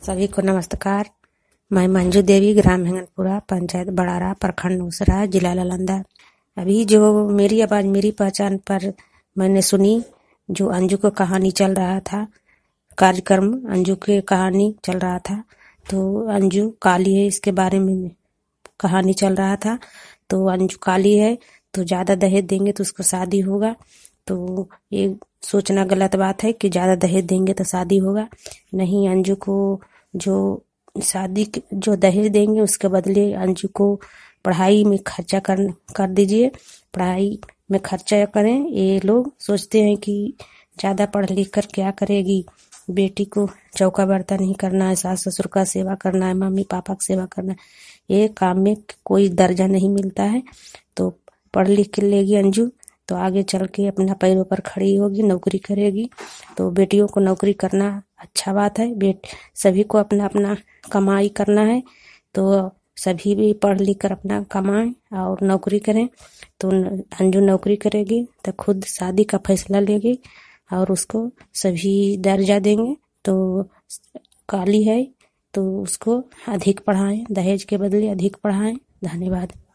सभी को नमस्कार। मैं मंजू देवी, ग्राम हिंगनपुरा, पंचायत बड़ारा, प्रखंड नूसरा, जिला नालंदा। अभी जो मेरी आवाज मेरी पहचान पर मैंने सुनी, जो अंजू को कहानी चल रहा था, कार्यक्रम अंजू की कहानी चल रहा था, तो अंजू काली है इसके बारे में कहानी चल रहा था। तो अंजू काली है तो ज्यादा दहेज देंगे तो उसको शादी होगा, तो ये सोचना गलत बात है कि ज्यादा दहेज देंगे तो शादी होगा। नहीं, अंजू को जो जो दहेज देंगे उसके बदले अंजू को पढ़ाई में खर्चा कर दीजिए, पढ़ाई में खर्चा करें। ये लोग सोचते हैं कि ज्यादा पढ़ लिख कर क्या करेगी, बेटी को चौका बर्तन नहीं करना है, सास ससुर का सेवा करना है, मम्मी पापा की सेवा करना है। ये काम में कोई दर्जा नहीं मिलता है। तो पढ़ लिख के लेगी अंजू तो आगे चल के अपना पैरों पर खड़ी होगी, नौकरी करेगी। तो बेटियों को नौकरी करना अच्छा बात है। सभी को अपना अपना कमाई करना है, तो सभी भी पढ़ लिख कर अपना कमाएं और नौकरी करें। तो अंजू नौकरी करेगी तो खुद शादी का फैसला लेगी और उसको सभी दर्जा देंगे। तो काली है तो उसको अधिक पढ़ाएं, दहेज के बदले अधिक पढ़ाएं। धन्यवाद।